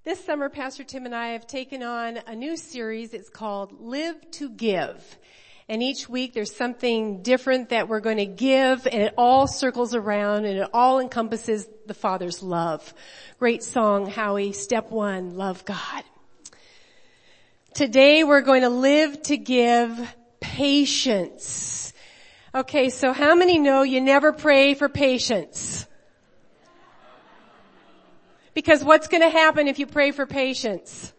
This summer, Pastor Tim and I have taken on a new series. It's called Live to Give. And each week there's something different that we're going to give, and it all circles around and it all encompasses the Father's love. Great song, Howie. Step 1, love God. Today we're going to live to give patience. Okay, so how many know you never pray for patience? Because what's going to happen if you pray for patience?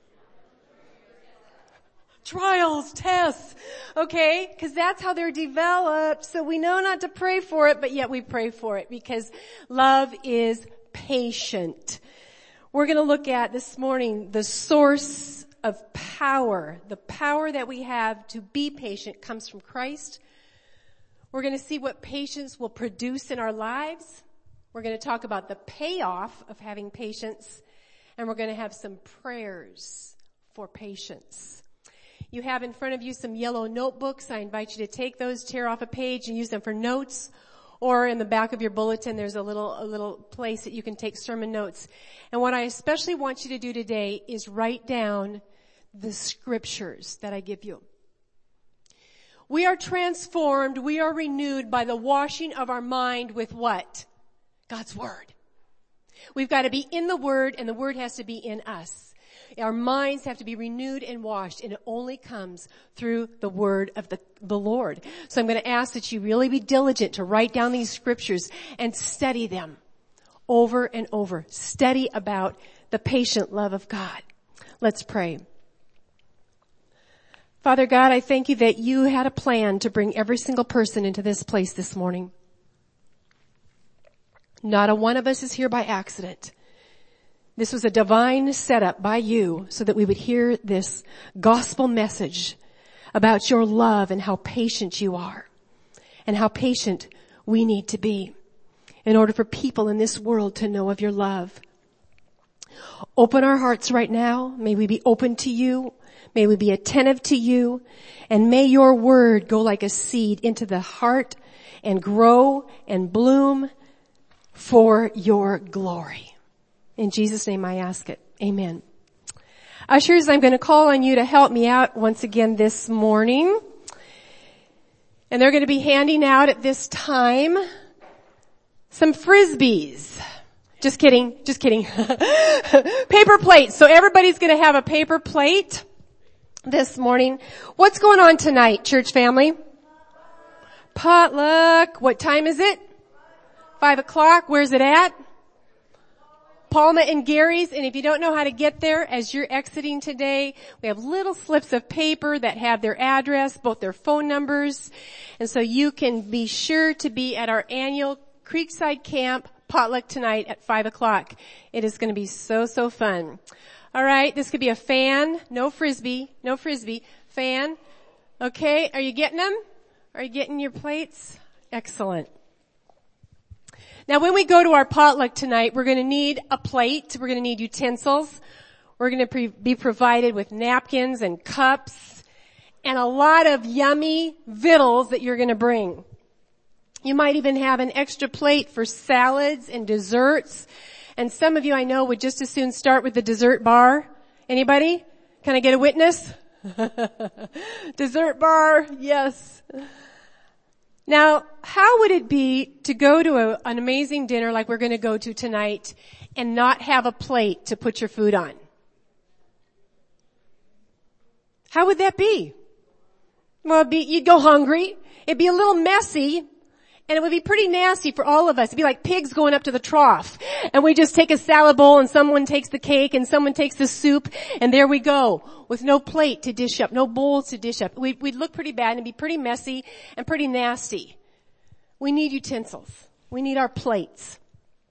Trials, tests, okay? Because that's how they're developed. So we know not to pray for it, but yet we pray for it because love is patient. We're going to look at this morning the source of power. The power that we have to be patient comes from Christ. We're going to see what patience will produce in our lives. We're going to talk about the payoff of having patience, and we're going to have some prayers for patience. You have in front of you some yellow notebooks. I invite you to take those, tear off a page, and use them for notes. Or in the back of your bulletin, there's a little place that you can take sermon notes. And what I especially want you to do today is write down the scriptures that I give you. We are transformed, we are renewed by the washing of our mind with what? God's Word. We've got to be in the Word, and the Word has to be in us. Our minds have to be renewed and washed, and it only comes through the Word of the Lord. So I'm going to ask that you really be diligent to write down these scriptures and study them over and over. Study about the patient love of God. Let's pray. Father God, I thank you that you had a plan to bring every single person into this place this morning. Not a one of us is here by accident. This was a divine setup by you so that we would hear this gospel message about your love and how patient you are and how patient we need to be in order for people in this world to know of your love. Open our hearts right now. May we be open to you. May we be attentive to you. And may your word go like a seed into the heart and grow and bloom for your glory. In Jesus' name I ask it. Amen. Ushers, I'm going to call on you to help me out once again this morning. And they're going to be handing out at this time some Frisbees. Just kidding. Paper plates. So everybody's going to have a paper plate this morning. What's going on tonight, church family? Potluck. What time is it? 5:00. Where's it at? Palma and Gary's. And if you don't know how to get there as you're exiting today, we have little slips of paper that have their address, both their phone numbers. And so you can be sure to be at our annual Creekside Camp potluck tonight at 5:00. It is going to be so fun. All right. This could be a fan. No frisbee. Fan. Okay. Are you getting them? Are you getting your plates? Excellent. Now when we go to our potluck tonight, we're going to need a plate. We're going to need utensils. We're going to be provided with napkins and cups and a lot of yummy victuals that you're going to bring. You might even have an extra plate for salads and desserts. And some of you I know would just as soon start with the dessert bar. Anybody? Can I get a witness? Dessert bar, yes. Now, how would it be to go to an amazing dinner like we're going to go to tonight and not have a plate to put your food on? How would that be? Well, you'd go hungry. It'd be a little messy. And it would be pretty nasty for all of us. It'd be like pigs going up to the trough. And we just take a salad bowl and someone takes the cake and someone takes the soup. And there we go with no plate to dish up, no bowls to dish up. We'd look pretty bad and it'd be pretty messy and pretty nasty. We need utensils. We need our plates.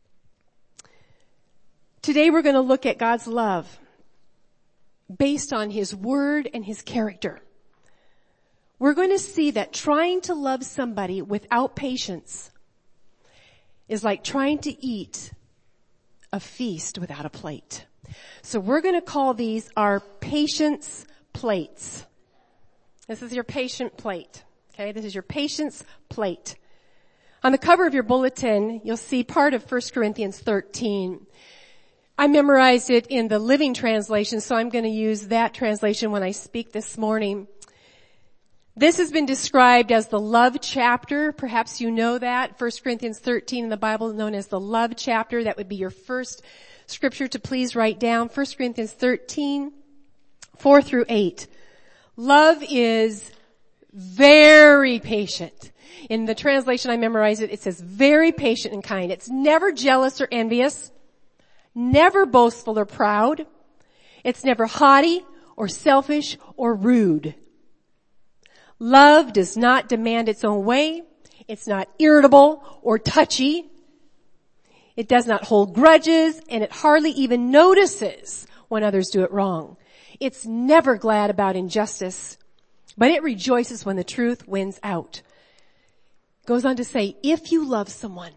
Today we're going to look at God's love based on His Word and His character. We're going to see that trying to love somebody without patience is like trying to eat a feast without a plate. So we're going to call these our patience plates. This is your patient plate. Okay, this is your patience plate. On the cover of your bulletin, you'll see part of 1 Corinthians 13. I memorized it in the Living Translation, so I'm going to use that translation when I speak this morning. This has been described as the love chapter. Perhaps you know that. 1 Corinthians 13 in the Bible is known as the love chapter. That would be your first scripture to please write down. 1 Corinthians 13, 4 through 8. Love is very patient. In the translation I memorized it says very patient and kind. It's never jealous or envious, never boastful or proud. It's never haughty or selfish or rude. Love does not demand its own way. It's not irritable or touchy. It does not hold grudges, and it hardly even notices when others do it wrong. It's never glad about injustice, but it rejoices when the truth wins out. Goes on to say, if you love someone,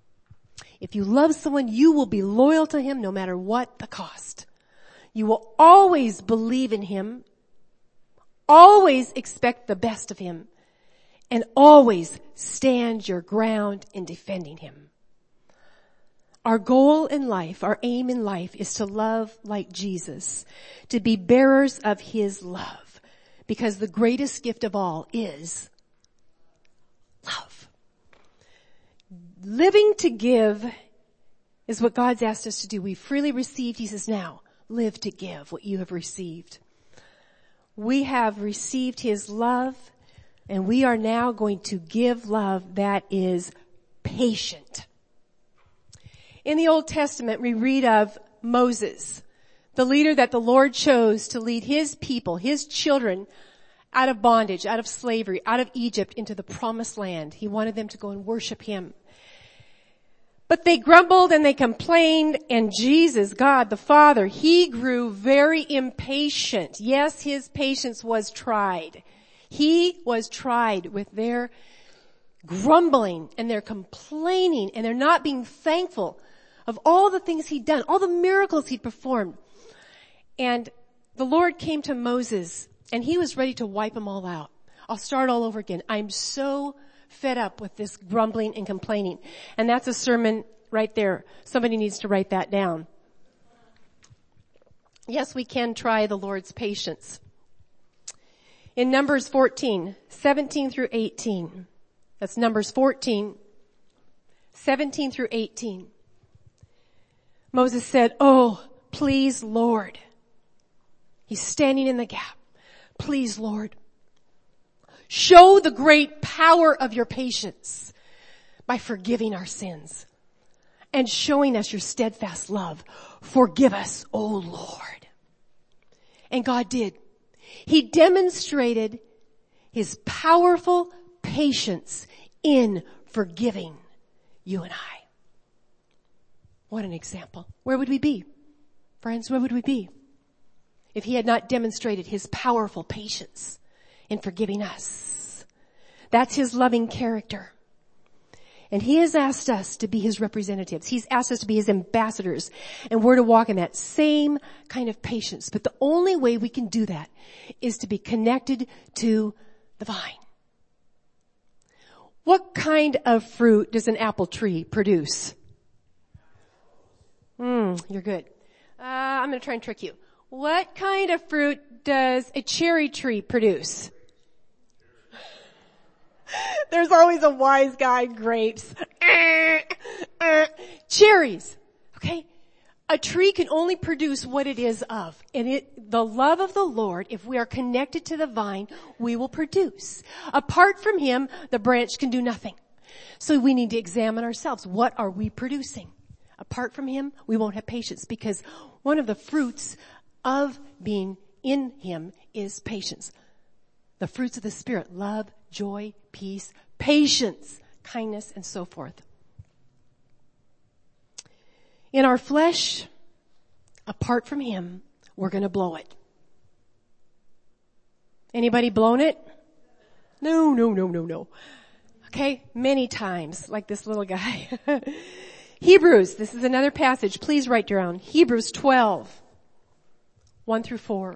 you will be loyal to him no matter what the cost. You will always believe in him, always expect the best of him, and always stand your ground in defending him. Our goal in life, our aim in life is to love like Jesus, to be bearers of his love, because the greatest gift of all is love. Living to give is what God's asked us to do. We freely received. He says, now live to give what you have received. We have received his love, and we are now going to give love that is patient. In the Old Testament, we read of Moses, the leader that the Lord chose to lead his people, his children, out of bondage, out of slavery, out of Egypt into the promised land. He wanted them to go and worship him. But they grumbled and they complained, and Jesus, God the Father, he grew very impatient. Yes, his patience was tried. He was tried with their grumbling and their complaining and their not being thankful of all the things he'd done, all the miracles he'd performed. And the Lord came to Moses, and he was ready to wipe them all out. I'll start all over again. I'm so fed up with this grumbling and complaining. And that's a sermon right there. Somebody needs to write that down. Yes, we can try the Lord's patience. In Numbers 14, 17 through 18. That's Numbers 14, 17 through 18. Moses said, oh, please, Lord. He's standing in the gap. Please, Lord. Show the great power of your patience by forgiving our sins and showing us your steadfast love. Forgive us, O Lord. And God did. He demonstrated his powerful patience in forgiving you and I. What an example. Where would we be? Friends, where would we be if he had not demonstrated his powerful patience in forgiving us? That's his loving character. And he has asked us to be his representatives. He's asked us to be his ambassadors. And we're to walk in that same kind of patience. But the only way we can do that is to be connected to the vine. What kind of fruit does an apple tree produce? You're good. I'm going to try and trick you. What kind of fruit does a cherry tree produce? There's always a wise guy, grapes. Cherries. Okay? A tree can only produce what it is of. And the love of the Lord, if we are connected to the vine, we will produce. Apart from him, the branch can do nothing. So we need to examine ourselves. What are we producing? Apart from him, we won't have patience, because one of the fruits of being in him is patience. The fruits of the Spirit: love, joy, peace, patience, kindness, and so forth. In our flesh, apart from him, we're going to blow it. Anybody blown it? No. Okay, many times, like this little guy. Hebrews, this is another passage. Please write down. Hebrews 12, 1 through 4.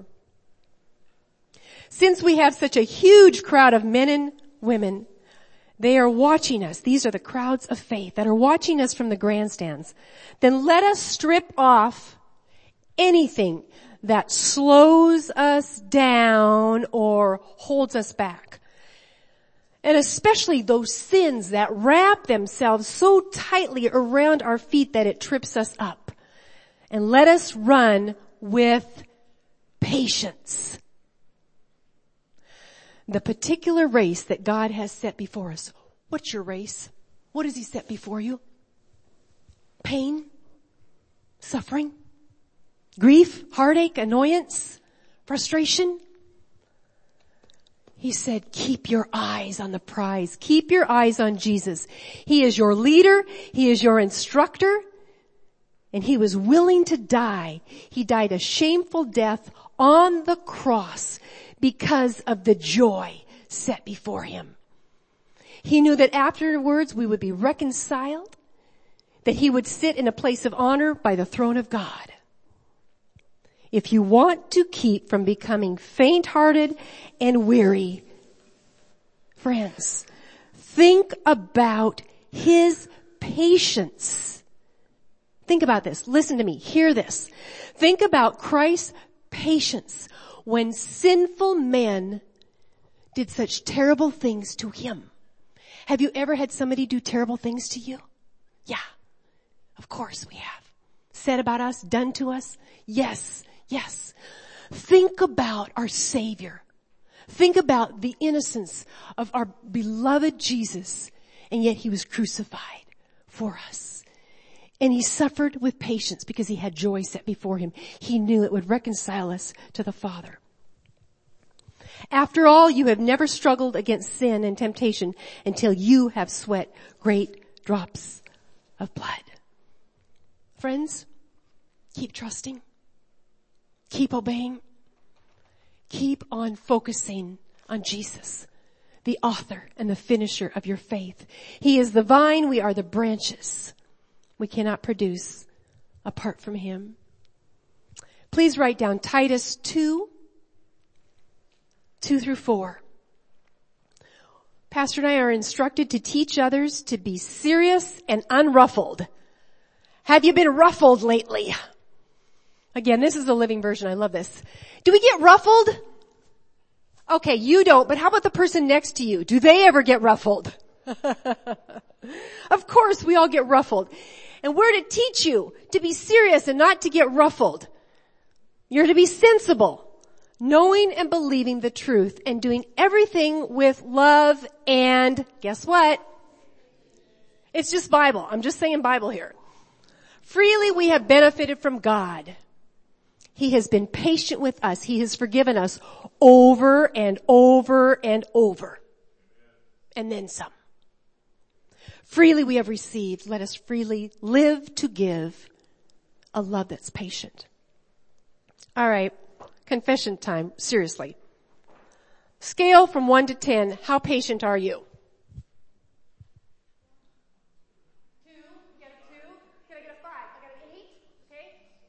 Since we have such a huge crowd of men and women, they are watching us. These are the crowds of faith that are watching us from the grandstands. Then let us strip off anything that slows us down or holds us back. And especially those sins that wrap themselves so tightly around our feet that it trips us up. And let us run with patience. The particular race that God has set before us. What's your race? What has He set before you? Pain? Suffering? Grief? Heartache? Annoyance? Frustration? He said, keep your eyes on the prize. Keep your eyes on Jesus. He is your leader. He is your instructor. And He was willing to die. He died a shameful death on the cross because of the joy set before Him. He knew that afterwards we would be reconciled, that He would sit in a place of honor by the throne of God. If you want to keep from becoming faint-hearted and weary, friends, think about His patience. Think about this. Listen to me. Hear this. Think about Christ's patience when sinful men did such terrible things to Him. Have you ever had somebody do terrible things to you? Yeah. Of course we have. Said about us, done to us? Yes. Yes. Think about our Savior. Think about the innocence of our beloved Jesus, and yet He was crucified for us. And He suffered with patience because He had joy set before Him. He knew it would reconcile us to the Father. After all, you have never struggled against sin and temptation until you have sweat great drops of blood. Friends, keep trusting. Keep obeying. Keep on focusing on Jesus, the author and the finisher of your faith. He is the vine, we are the branches. We cannot produce apart from Him. Please write down Titus 2:2-4. Pastor and I are instructed to teach others to be serious and unruffled. Have you been ruffled lately? Again, this is the Living Version. I love this. Do we get ruffled? Okay, you don't, but how about the person next to you? Do they ever get ruffled? Of course, we all get ruffled. And we're to teach you to be serious and not to get ruffled. You're to be sensible, knowing and believing the truth and doing everything with love and guess what? It's just Bible. I'm just saying Bible here. Freely we have benefited from God. He has been patient with us. He has forgiven us over and over and over. And then some. Freely we have received. Let us freely live to give a love that's patient. All right. Confession time. Seriously. Scale from 1 to 10. How patient are you? 2. Get a 2. Can I get a 5? I got an 8. Okay.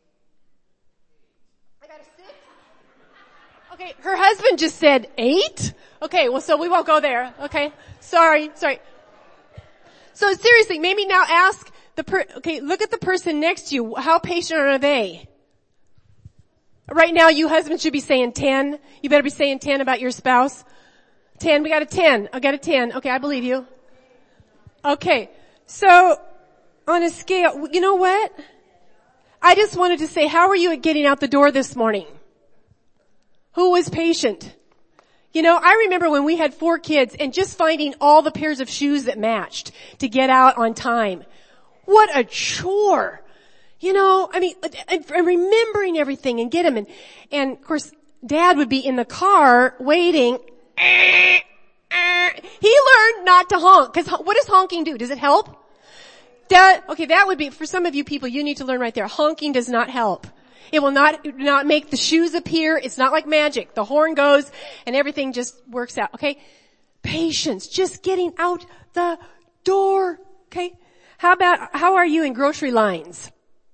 I got a 6. Okay. Her husband just said 8. Okay. Well, so we won't go there. Okay. Sorry. So seriously, maybe now ask look at the person next to you. How patient are they? Right now, you husbands should be saying 10. You better be saying 10 about your spouse. 10, we got a 10. I got a 10. Okay, I believe you. Okay, so on a scale, you know what? I just wanted to say, how are you at getting out the door this morning? Who was patient? You know, I remember when we had 4 kids and just finding all the pairs of shoes that matched to get out on time. What a chore. You know, I mean, and remembering everything and get them. And of course, Dad would be in the car waiting. He learned not to honk. Cause what does honking do? Does it help? Okay, that would be, for some of you people, you need to learn right there. Honking does not help. It will not make the shoes appear. It's not like magic. The horn goes and everything just works out. Okay? Patience. Just getting out the door. Okay? How are you in grocery lines?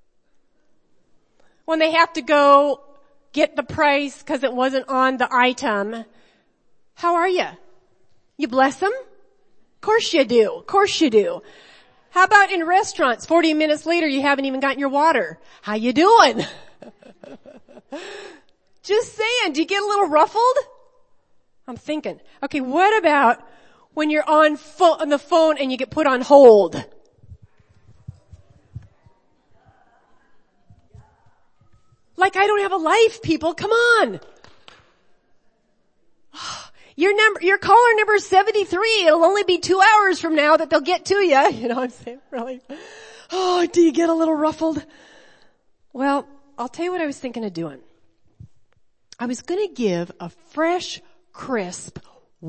When they have to go get the price because it wasn't on the item. How are you? You bless them? Of course you do. Of course you do. How about in restaurants? 40 minutes later you haven't even gotten your water. How you doing? Just saying, do you get a little ruffled? I'm thinking. Okay, what about when you're on the phone and you get put on hold? Like I don't have a life, people. Come on. Your caller number is 73. It'll only be 2 hours from now that they'll get to you. You know what I'm saying? Really? Oh, do you get a little ruffled? Well, I'll tell you what I was thinking of doing. I was going to give a fresh, crisp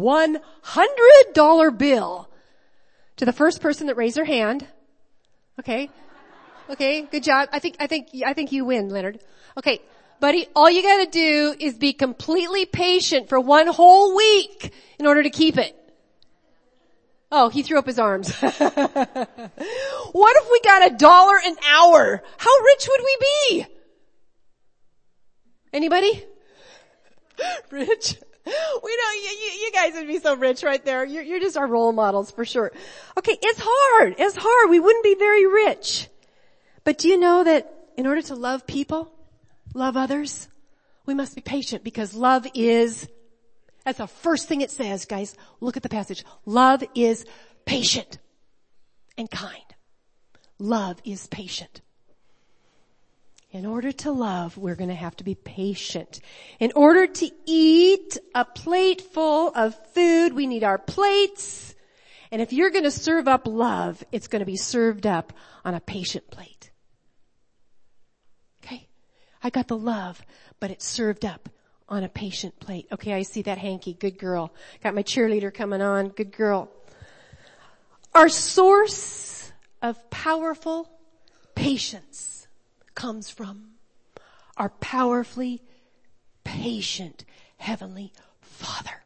$100 bill to the first person that raised their hand. Okay. Okay, good job. I think you win, Leonard. Okay, buddy, all you gotta do is be completely patient for 1 whole week in order to keep it. Oh, he threw up his arms. What if we got $1 an hour? How rich would we be? Anybody? Rich? We know you guys would be so rich right there. You're just our role models for sure. Okay, it's hard. It's hard. We wouldn't be very rich. But do you know that in order to love people, love others, we must be patient because love is, that's the first thing it says, guys. Look at the passage. Love is patient and kind. Love is patient. In order to love, we're going to have to be patient. In order to eat a plate full of food, we need our plates. And if you're going to serve up love, it's going to be served up on a patient plate. I got the love, but it's served up on a patient plate. Okay, I see that hanky. Good girl. Got my cheerleader coming on. Good girl. Our source of powerful patience comes from our powerfully patient Heavenly Father.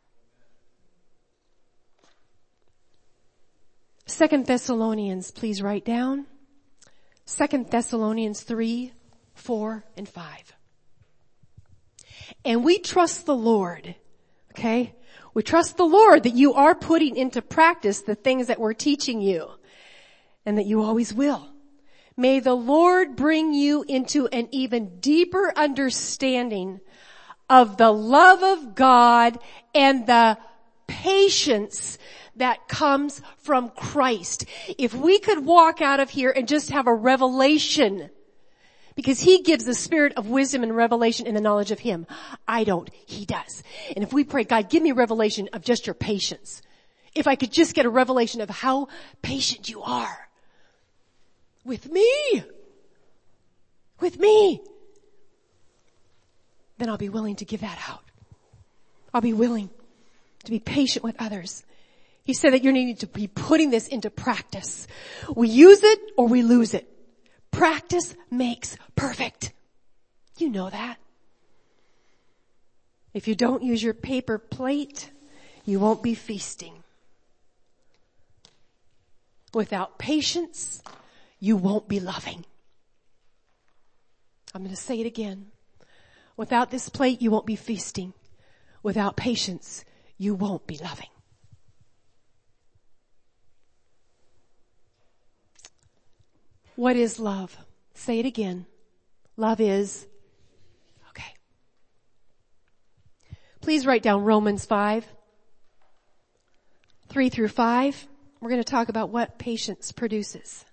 2 Thessalonians, please write down. 2 Thessalonians 3, 4 and 5. And we trust the Lord, okay? We trust the Lord that you are putting into practice the things that we're teaching you and that you always will. May the Lord bring you into an even deeper understanding of the love of God and the patience that comes from Christ. If we could walk out of here and just have a revelation, because He gives the spirit of wisdom and revelation in the knowledge of Him. I don't. He does. And if we pray, God, give me a revelation of just your patience. If I could just get a revelation of how patient you are. With me. Then I'll be willing to give that out. I'll be willing to be patient with others. He said that you're needing to be putting this into practice. We use it or we lose it. Practice makes perfect. You know that. If you don't use your paper plate, you won't be feasting. Without patience, you won't be loving. I'm going to say it again. Without this plate, you won't be feasting. Without patience, you won't be loving. What is love? Say it again. Love is, okay. Please write down Romans 5, 3 through 5. We're going to talk about what patience produces.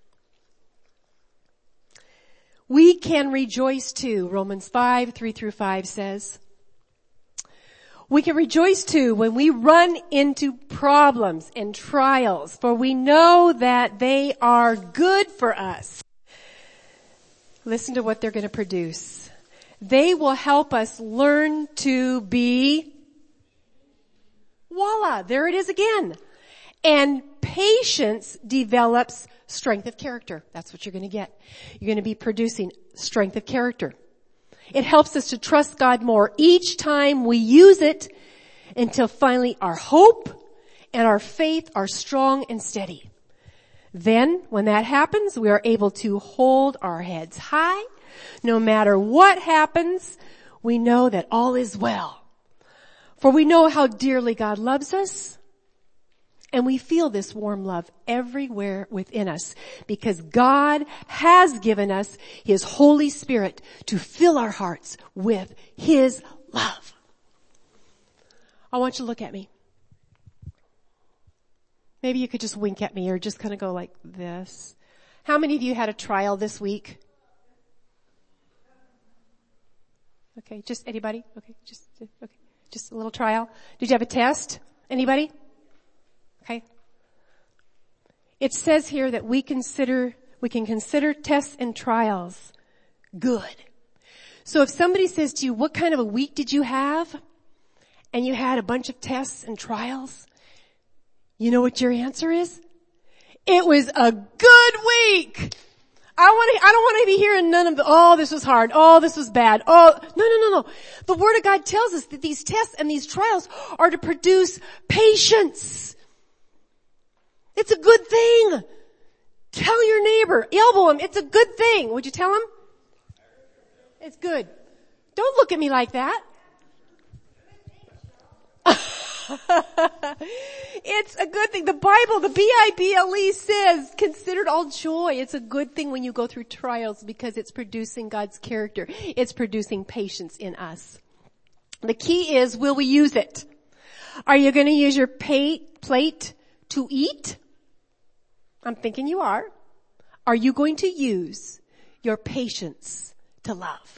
We can rejoice too, Romans 5, 3 through 5 says. We can rejoice too when we run into problems and trials, for we know that they are good for us. Listen to what they're going to produce. They will help us learn to be, voila, there it is again. And patience develops strength of character. That's what you're going to get. You're going to be producing strength of character. It helps us to trust God more each time we use it until finally our hope and our faith are strong and steady. Then, when that happens, we are able to hold our heads high. No matter what happens, we know that all is well. For we know how dearly God loves us, And we feel this warm love everywhere within us because God has given us His Holy Spirit to fill our hearts with His love. I want you to look at me. Maybe you could just wink at me or just kind of go like this. How many of you had a trial this week? Okay, just anybody? Okay, just a little trial. Did you have a test? Anybody? Okay. It says here that we can consider tests and trials good. So if somebody says to you, what kind of a week did you have? And you had a bunch of tests and trials, you know what your answer is? It was a good week. I don't want to be hearing none of the, oh, this was hard. Oh, this was bad. Oh, no. The Word of God tells us that these tests and these trials are to produce patience. It's a good thing. Tell your neighbor, elbow him, it's a good thing. Would you tell him? It's good. Don't look at me like that. It's a good thing. The Bible, the Bible says, consider it all joy. It's a good thing when you go through trials because it's producing God's character. It's producing patience in us. The key is, will we use it? Are you going to use your plate to eat? I'm thinking you are. Are you going to use your patience to love?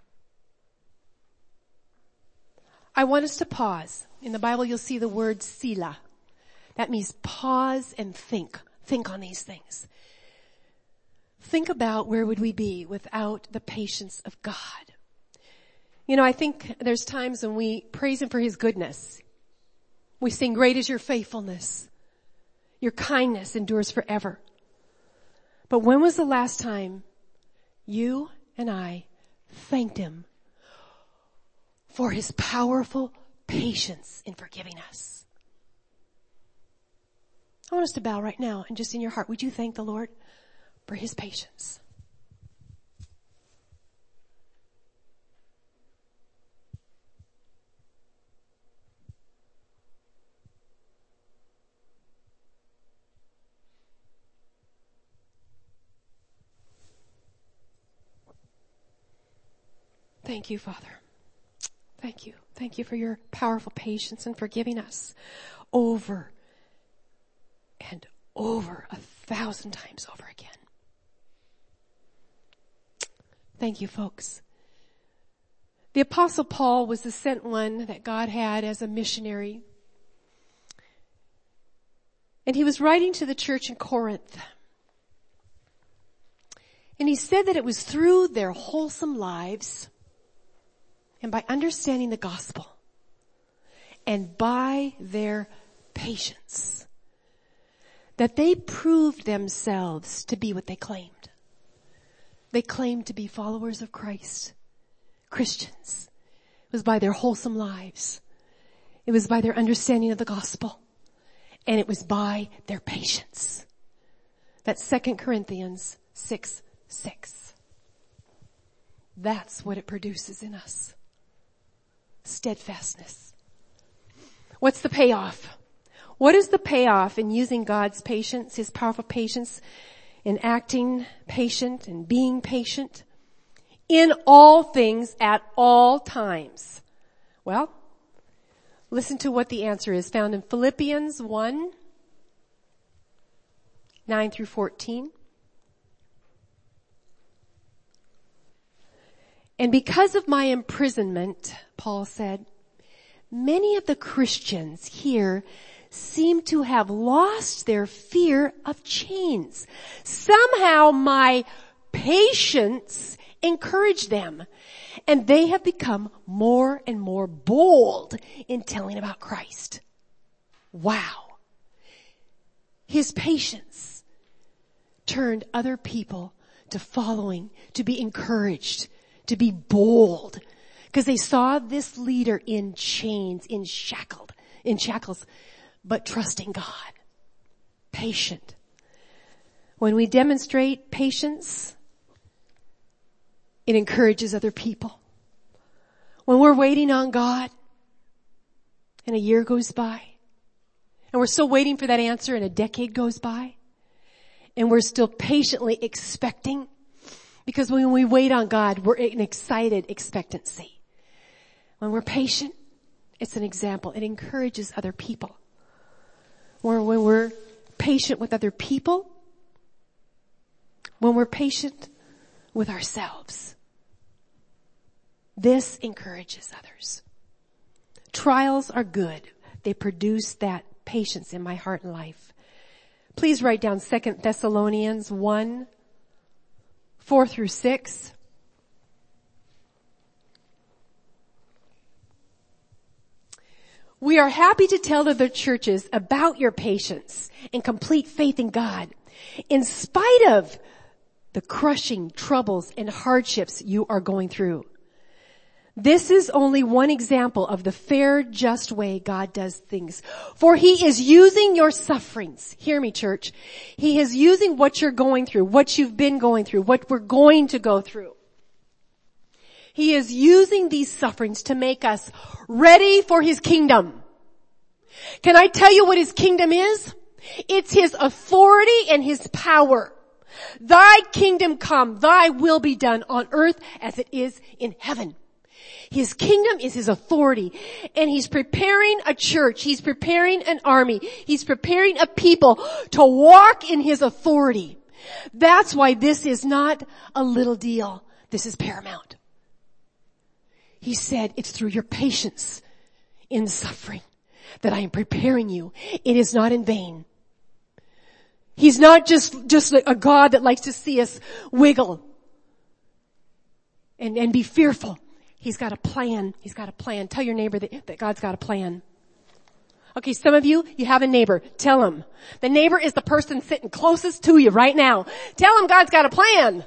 I want us to pause. In the Bible, you'll see the word Selah. That means pause and think. Think on these things. Think about where would we be without the patience of God. You know, I think there's times when we praise Him for His goodness. We sing, great is your faithfulness. Your kindness endures forever. But when was the last time you and I thanked Him for His powerful patience in forgiving us? I want us to bow right now and just in your heart, would you thank the Lord for His patience? Thank you, Father. Thank you. Thank you for your powerful patience in forgiving us over and over 1,000 times over again. Thank you, folks. The Apostle Paul was the sent one that God had as a missionary. And he was writing to the church in Corinth. And he said that it was through their wholesome lives and by understanding the gospel and by their patience that they proved themselves to be what they claimed. They claimed to be followers of Christ, Christians. It was by their wholesome lives. It was by their understanding of the gospel. And it was by their patience. That's 2 Corinthians 6:6. That's what it produces in us. Steadfastness. What's the payoff? What is the payoff in using God's patience, His powerful patience, in acting patient and being patient in all things at all times? Well, listen to what the answer is found in Philippians 1:9-14. And because of my imprisonment, Paul said, many of the Christians here seem to have lost their fear of chains. Somehow my patience encouraged them, and they have become more and more bold in telling about Christ. Wow. His patience turned other people to following, to be encouraged, to be bold, because they saw this leader in chains, in shackles, but trusting God. Patient. When we demonstrate patience, it encourages other people. When we're waiting on God and a year goes by And we're still waiting for that answer and a decade goes by. And we're still patiently expecting. Because when we wait on God, we're in excited expectancy. When we're patient, it's an example. It encourages other people. Or when we're patient with other people, when we're patient with ourselves, this encourages others. Trials are good. They produce that patience in my heart and life. Please write down 2 Thessalonians 1, 4 through 6. We are happy to tell other churches about your patience and complete faith in God, in spite of the crushing troubles and hardships you are going through. This is only one example of the fair, just way God does things. For He is using your sufferings. Hear me, church. He is using what you're going through, what you've been going through, what we're going to go through. He is using these sufferings to make us ready for His kingdom. Can I tell you what His kingdom is? It's His authority and His power. Thy kingdom come, thy will be done on earth as it is in heaven. His kingdom is His authority, and He's preparing a church. He's preparing an army. He's preparing a people to walk in His authority. That's why this is not a little deal. This is paramount. He said, it's through your patience in suffering that I am preparing you. It is not in vain. He's not just a God that likes to see us wiggle and be fearful. He's got a plan. He's got a plan. Tell your neighbor that God's got a plan. Okay, some of you have a neighbor. Tell him. The neighbor is the person sitting closest to you right now. Tell him God's got a plan.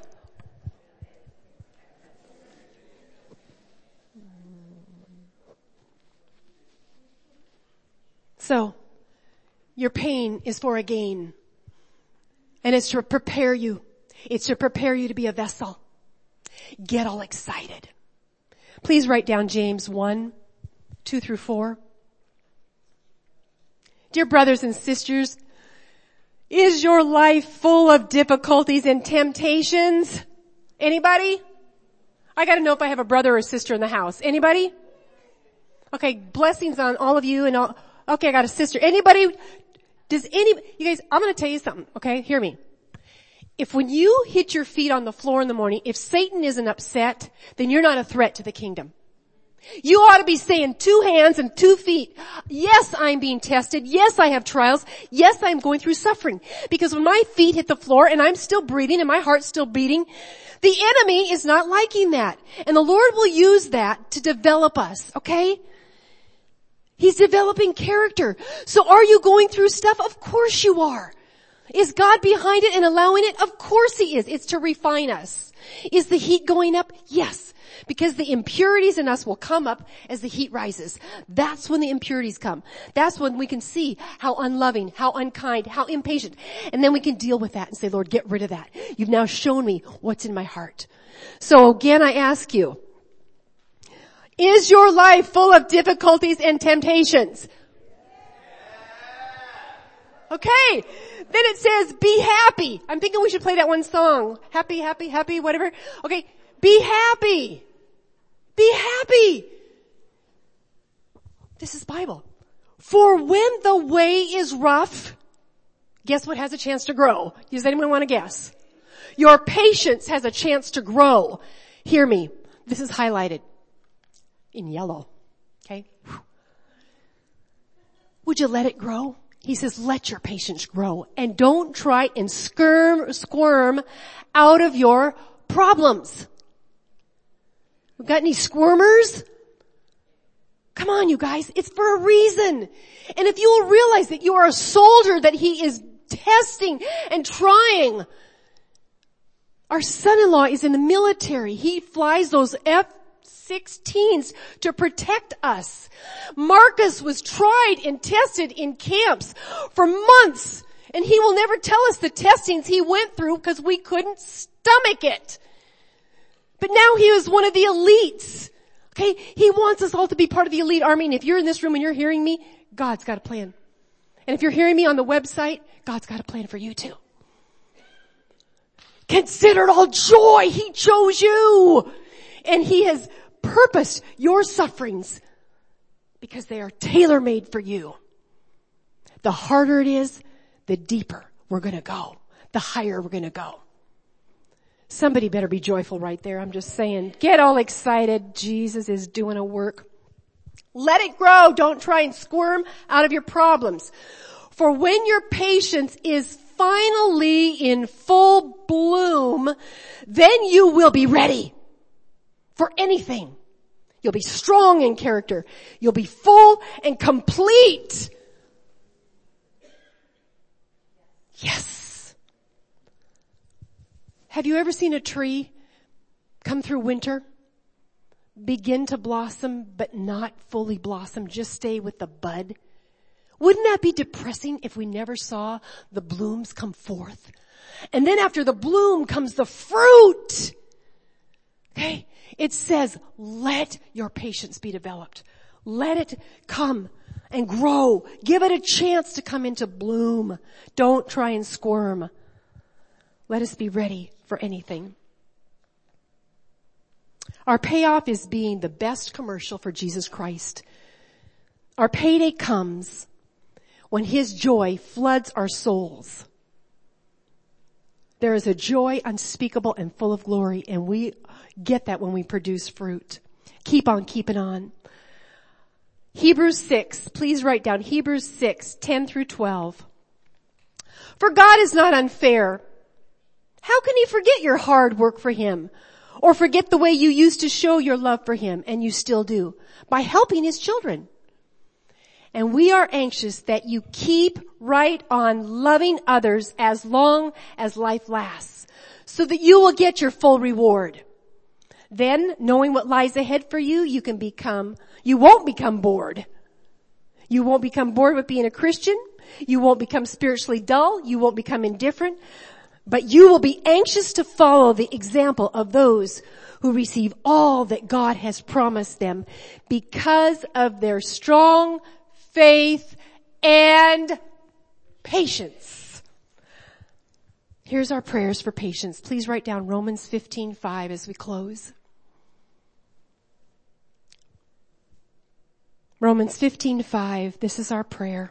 So, your pain is for a gain. And it's to prepare you. It's to prepare you to be a vessel. Get all excited. Please write down James 1, 2 through 4. Dear brothers and sisters, is your life full of difficulties and temptations? Anybody? I gotta know if I have a brother or sister in the house. Anybody? Okay, blessings on all of you and all. Okay, I got a sister. Anybody? You guys, I'm gonna tell you something, okay? Hear me. If when you hit your feet on the floor in the morning, if Satan isn't upset, then you're not a threat to the kingdom. You ought to be saying 2 hands and 2 feet. Yes, I'm being tested. Yes, I have trials. Yes, I'm going through suffering. Because when my feet hit the floor and I'm still breathing and my heart's still beating, the enemy is not liking that. And the Lord will use that to develop us, okay? He's developing character. So are you going through stuff? Of course you are. Is God behind it and allowing it? Of course He is. It's to refine us. Is the heat going up? Yes. Because the impurities in us will come up as the heat rises. That's when the impurities come. That's when we can see how unloving, how unkind, how impatient. And then we can deal with that and say, Lord, get rid of that. You've now shown me what's in my heart. So again, I ask you, is your life full of difficulties and temptations? Okay. Then it says, be happy. I'm thinking we should play that one song. Happy, happy, happy, whatever. Okay. Be happy. Be happy. This is Bible. For when the way is rough, guess what has a chance to grow? Does anyone want to guess? Your patience has a chance to grow. Hear me. This is highlighted in yellow. Okay. Would you let it grow? He says, let your patience grow and don't try and squirm out of your problems. We got any squirmers? Come on, you guys. It's for a reason. And if you will realize that you are a soldier that He is testing and trying. Our son-in-law is in the military. He flies those F-16s to protect us. Marcus was tried and tested in camps for months, and he will never tell us the testings he went through because we couldn't stomach it. But now he is one of the elites. Okay? He wants us all to be part of the elite army, and if you're in this room and you're hearing me, God's got a plan. And if you're hearing me on the website, God's got a plan for you too. Consider it all joy. He chose you. And He has purposed your sufferings because they are tailor-made for you. The harder it is, the deeper we're going to go. The higher we're going to go. Somebody better be joyful right there. I'm just saying, get all excited. Jesus is doing a work. Let it grow. Don't try and squirm out of your problems. For when your patience is finally in full bloom, then you will be ready for anything. You'll be strong in character. You'll be full and complete. Yes. Have you ever seen a tree come through winter, begin to blossom, but not fully blossom, just stay with the bud? Wouldn't that be depressing if we never saw the blooms come forth? And then after the bloom comes the fruit. Okay? It says, let your patience be developed. Let it come and grow. Give it a chance to come into bloom. Don't try and squirm. Let us be ready for anything. Our payoff is being the best commercial for Jesus Christ. Our payday comes when His joy floods our souls. There is a joy unspeakable and full of glory, and we get that when we produce fruit. Keep on keeping on. Hebrews 6, please write down Hebrews 6, 10 through 12. For God is not unfair. How can He forget your hard work for Him? Or forget the way you used to show your love for Him, and you still do, by helping His children. And we are anxious that you keep right on loving others as long as life lasts, so that you will get your full reward. Then, knowing what lies ahead for you, you won't become bored. You won't become bored with being a Christian. You won't become spiritually dull. You won't become indifferent. But you will be anxious to follow the example of those who receive all that God has promised them because of their strong faith and patience. Here's our prayers for patience. Please write down Romans 15:5 as we close. Romans 15:5, this is our prayer.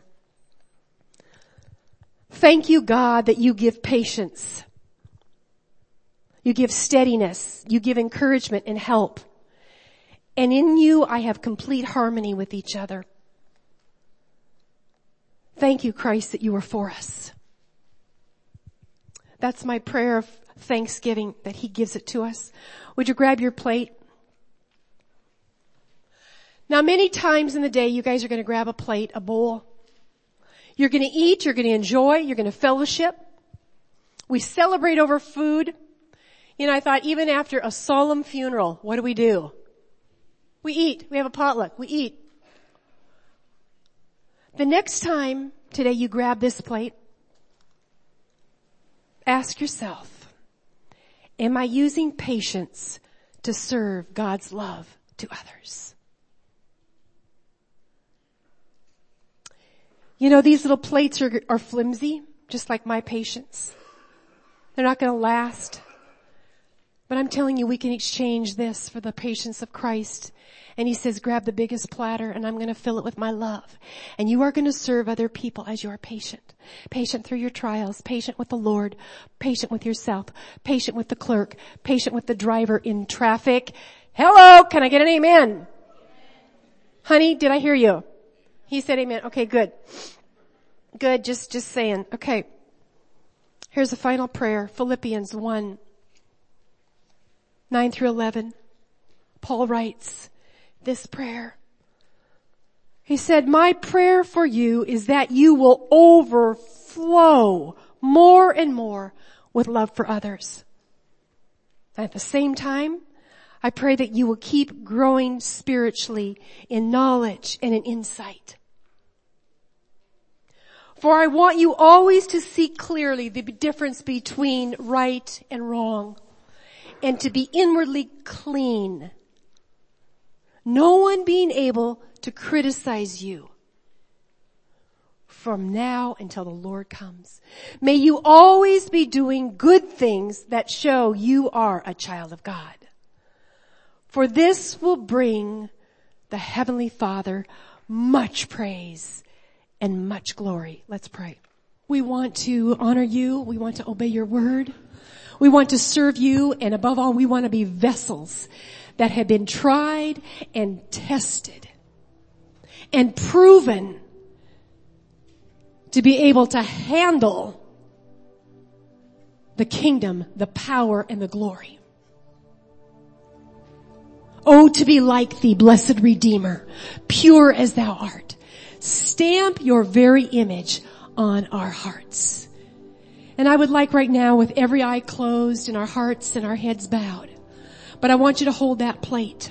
Thank you, God, that you give patience. You give steadiness. You give encouragement and help. And in you, I have complete harmony with each other. Thank you, Christ, that you are for us. That's my prayer of thanksgiving, that He gives it to us. Would you grab your plate? Now, many times in the day, you guys are going to grab a plate, a bowl. You're going to eat, you're going to enjoy, you're going to fellowship. We celebrate over food. You know, I thought even after a solemn funeral, what do? We eat. We have a potluck. We eat. The next time today you grab this plate, ask yourself, am I using patience to serve God's love to others? You know, these little plates are flimsy, just like my patience. They're not going to last. But I'm telling you, we can exchange this for the patience of Christ. And He says, grab the biggest platter and I'm going to fill it with my love. And you are going to serve other people as you are patient. Patient through your trials, patient with the Lord, patient with yourself, patient with the clerk, patient with the driver in traffic. Hello, can I get an amen? Amen. Honey, did I hear you? He said amen. Okay, good. Good, just saying. Okay. Here's the final prayer. Philippians 1, 9 through 11. Paul writes this prayer. He said, my prayer for you is that you will overflow more and more with love for others. At the same time, I pray that you will keep growing spiritually in knowledge and in insight. For I want you always to see clearly the difference between right and wrong, and to be inwardly clean. No one being able to criticize you. from now until the Lord comes. May you always be doing good things that show you are a child of God. For this will bring the Heavenly Father much praise and much glory. Let's pray. We want to honor you. We want to obey your word. We want to serve you. And above all, we want to be vessels that have been tried and tested and proven to be able to handle the kingdom, the power, and the glory. Oh, to be like thee, blessed Redeemer, pure as thou art. Stamp your very image on our hearts. And I would like right now, with every eye closed and our hearts and our heads bowed, but I want you to hold that plate.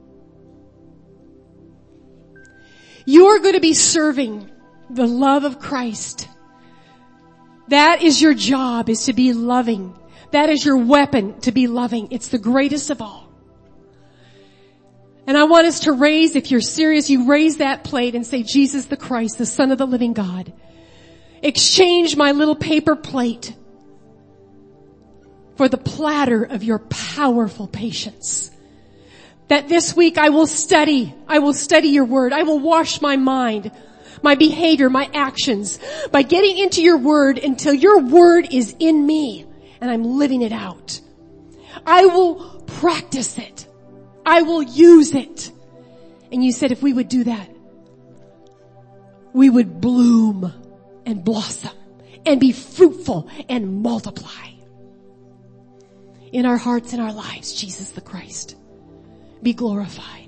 You're going to be serving the love of Christ. That is your job, is to be loving. That is your weapon, to be loving. It's the greatest of all. And I want us to raise, if you're serious, you raise that plate and say, Jesus the Christ, the Son of the living God, exchange my little paper plate for the platter of your powerful patience. That this week I will study your word. I will wash my mind, my behavior, my actions by getting into your word until your word is in me and I'm living it out. I will practice it. I will use it. And you said if we would do that, we would bloom and blossom and be fruitful and multiply. In our hearts and our lives, Jesus the Christ, be glorified.